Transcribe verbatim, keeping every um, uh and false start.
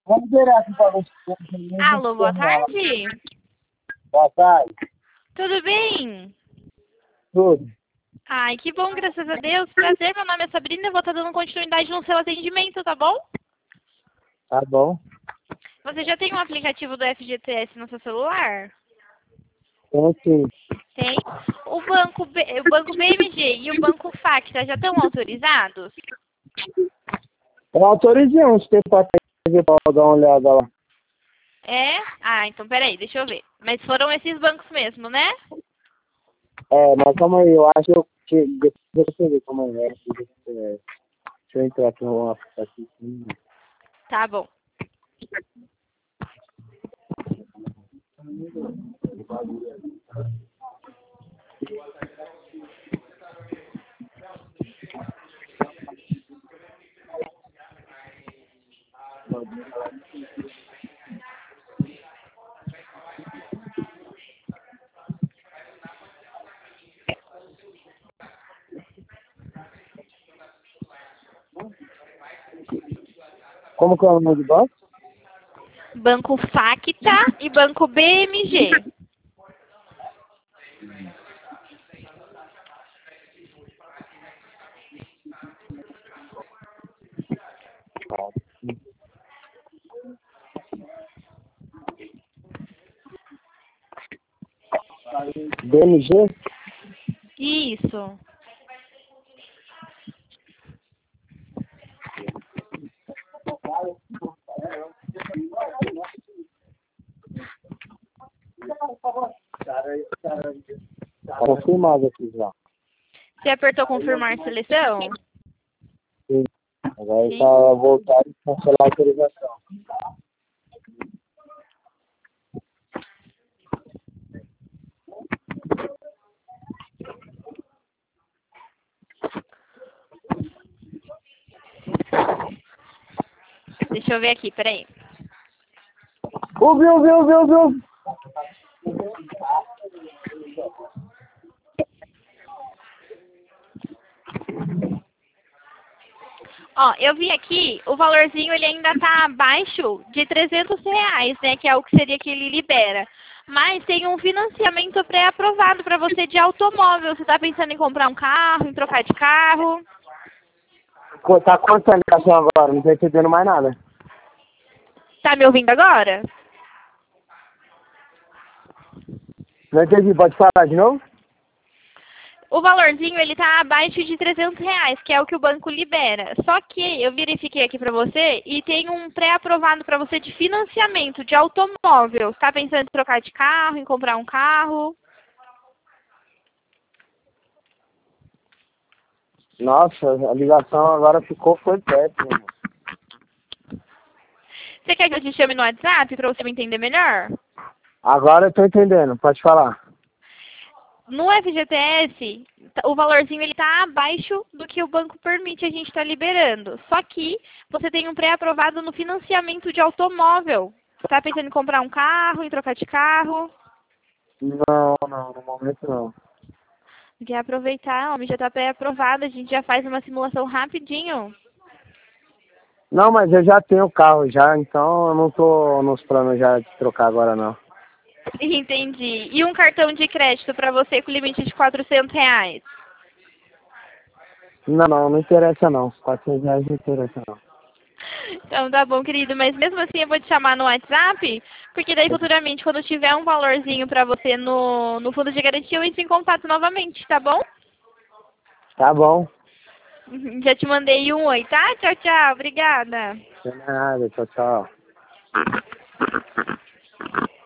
Vamos direto para você. Alô, boa tarde. Boa tarde. Tudo bem? Tudo. Ai, que bom, graças a Deus. Prazer, meu nome é Sabrina, eu vou estar dando continuidade no seu atendimento, tá bom? Tá bom. Você já tem um aplicativo do F G T S no seu celular? Tem sim. Tem. O banco, B- o banco B M G e o banco Facta já estão autorizados? Eu autorizei uns tempos atrás para dar uma olhada lá. É? Ah, então peraí, deixa eu ver. Mas foram esses bancos mesmo, né? É, mas calma aí, eu acho que... Deixa eu ver como é. Deixa eu deixa eu entrar aqui no aplicativo. Tá bom. Como que é o nome do banco? Banco Facta e banco B M G. B M G? Isso. Confirmado aqui já. Você apertou confirmar seleção? Sim. Agora Sim. está voltar e cancelar a autorização. Deixa eu ver aqui, peraí. Ouviu, ouviu, ouviu, ouviu. Ó, eu vi aqui, o valorzinho ele ainda tá abaixo de trezentos reais, né? Que é o que seria que ele libera. Mas tem um financiamento pré-aprovado para você de automóvel. Você tá pensando em comprar um carro, em trocar de carro? Qu- Tá quanto a ligação agora? Não tô entendendo mais nada. Tá me ouvindo agora? Não entendi, pode falar de novo? O valorzinho ele tá abaixo de trezentos reais, que é o que o banco libera. Só que eu verifiquei aqui para você e tem um pré-aprovado para você de financiamento de automóvel. Você tá pensando em trocar de carro, em comprar um carro? Nossa, a ligação agora ficou, foi péssima. Você quer que eu te chame no WhatsApp para você me entender melhor? Agora eu tô entendendo, pode falar. No F G T S, o valorzinho ele tá abaixo do que o banco permite a gente estar liberando. Só que você tem um pré-aprovado no financiamento de automóvel. Você tá pensando em comprar um carro, em trocar de carro? Não, não, no momento não. Quer aproveitar, homem, já tá pré-aprovado, a gente já faz uma simulação rapidinho. Não, mas eu já tenho carro já, então eu não tô nos planos já de trocar agora não. Entendi. E um cartão de crédito para você com limite de quatrocentos reais? Não, não, não interessa não. quatrocentos reais não interessa não. Então tá bom, querido, mas mesmo assim eu vou te chamar no WhatsApp, porque daí futuramente, quando tiver um valorzinho pra você no, no fundo de garantia, eu entro em contato novamente, tá bom? Tá bom. Já te mandei um oi, tá? Tchau, tchau, obrigada. Não é nada, tchau, tchau.